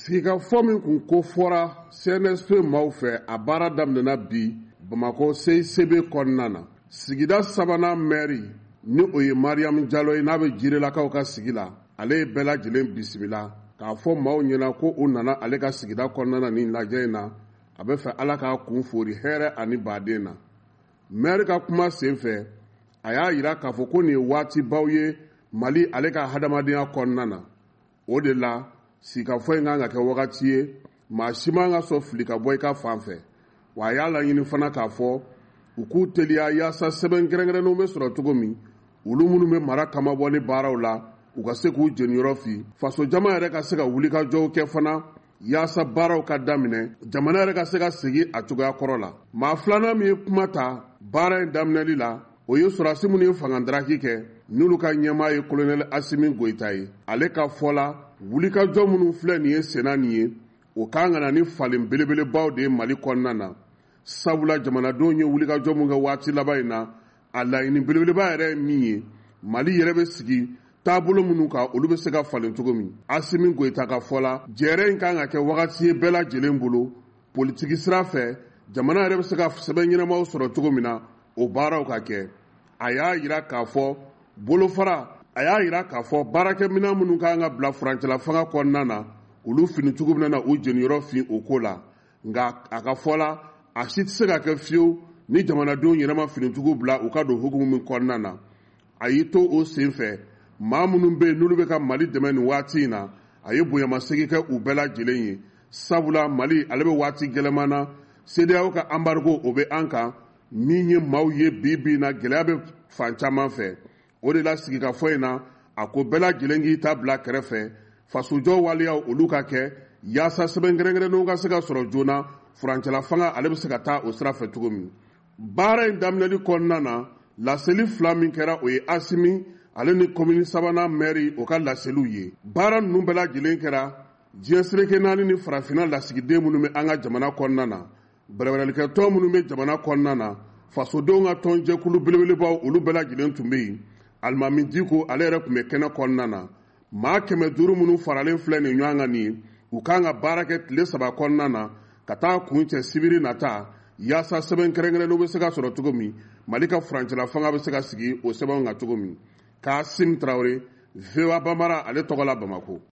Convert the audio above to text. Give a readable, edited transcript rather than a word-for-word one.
Sigikafɔ min kun kofɔra CNSP maaw fɛ a baara daminɛna bi Bamakɔ CICB kɔnɔna na. Sigida sabanan maire ni o ye Mariam Jalo ye n'a bɛ jirelakaw ka sigi la, ale ye bɛɛ lajɛlen bisimila k'a fɔ maaw ɲɛna ko u nana ale ka sigida kɔnɔna na nin lajɛ in na, a bɛ fɛ Ala k'a kun fori hɛrɛ ani baden na. Maire ka kuma sen fɛ a y'a jira k'a fɔ ko nin ye waatibaw ye Mali ale ka hadamadenya kɔnɔna na. O de la sigikafɔ in kan ka kɛ wagati ye maa si man ka sɔn fili ka bɔ i ka fan fɛ, wa a y'a laɲini fana k'a fɔ u k'u teliya yaasa sɛbɛn kɛrɛnkɛrɛnnenw bɛ sɔrɔ cogo min olu minnu bɛ mara kama bɔli baaraw la u ka se k'u jeniyɔrɔ fi, faso jama yɛrɛ ka se ka wulikajɔw kɛ fana yaasa baaraw ka daminɛ, jamana yɛrɛ ka se ka segin a cogoya kɔrɔ la. Maa filanan min ye kuma ta baara in daminɛli la o ye sɔrɔdasi minnu ye fangadaraki kɛ n'olu ka ɲɛmaa ye Colonel Asimi Goyita ye. Ale ka fɔ la wulikajɔ minnu filɛ nin ye senna nin ye o kan ka na ni falen belebelebaw de ye Mali kɔnɔna na. Sabula jamanadenw ye wulikajɔ mun kɛ waati laban in na a laɲini belebeleba yɛrɛ ye min ye Mali yɛrɛ bɛ sigi taabolo minnu kan olu bɛ se ka falen cogo min. Asimi Goyita ka fɔ la jɛɛrɛ in kan ka kɛ wagati ye bɛɛ lajɛlen bolo politiki sira fɛ jamana yɛrɛ bɛ se ka sɛbɛn ɲɛnamaw sɔrɔ cogo min na o baaraw ka kɛ. A y'a jira k'a fɔ bolofara a y'a jira k'a fɔ baarakɛminɛn minnu kan ka bila furancɛla fanga kɔnɔna na olu finicogo bɛna u jeniyɔrɔ fin o ko la, nka a ka fɔ la a si tɛ se ka kɛ fiyewu ni jamanadenw yɛrɛ ma finicogo bila u ka don hukumu min kɔnɔna na. A y'i to o sen fɛ maa minnu bɛ yen n'olu bɛ ka Mali dɛmɛ nin waati in na a ye bonyamasegin kɛ u bɛɛ lajɛlen ye. Sabula Mali ale bɛ waati gɛlɛman na, CEDEAO ka embargo o bɛ an kan min ye maaw ye bi na gɛlɛya bɛ fan caman fɛ. O de la sigikafɔ in na a ko bɛɛ lajɛlen k'i ta bila kɛrɛfɛ fasojɔ waleyaw olu ka kɛ yaasa sɛbɛn kɛrɛnkɛrɛnnenw ka se ka sɔrɔ joona furancɛla fanga ale bɛ se ka taa o sira fɛ cogo min. Baara in daminɛli kɔnɔna na laseli fila min kɛra o ye Asimi ale ni commune sabanan maire o ka laseliw ye. Baara ninnu bɛɛ lajɛlen kɛra diɲɛ seleke naani ni farafinna lasigiden minnu bɛ an ka jamana kɔnɔna na, bɛrɛbɛrɛlikɛtɔn minnu bɛ jamana kɔnɔna na, fasodenw ka tɔnjɛkulu belebelebaw olu bɛɛ lajɛlen tun bɛ yen. Alimami Diko ale yɛrɛ tun bɛ kɛnɛ kɔnɔna na. Maa 500 minnu faralen filɛ nin ɲɔgɔn kan nin ye u kan ka baara kɛ tile 3 kɔnɔna na ka taa kun cɛ sibiri nata yaasa sɛbɛn kɛrɛnkɛrɛnnenw bɛ se ka sɔrɔ cogo min Mali ka furancɛla fanga bɛ se ka sigi o sɛbɛnw kan cogo min. Kasim Traoré, VOA Bambara ale tɔgɔ la Bamakɔ.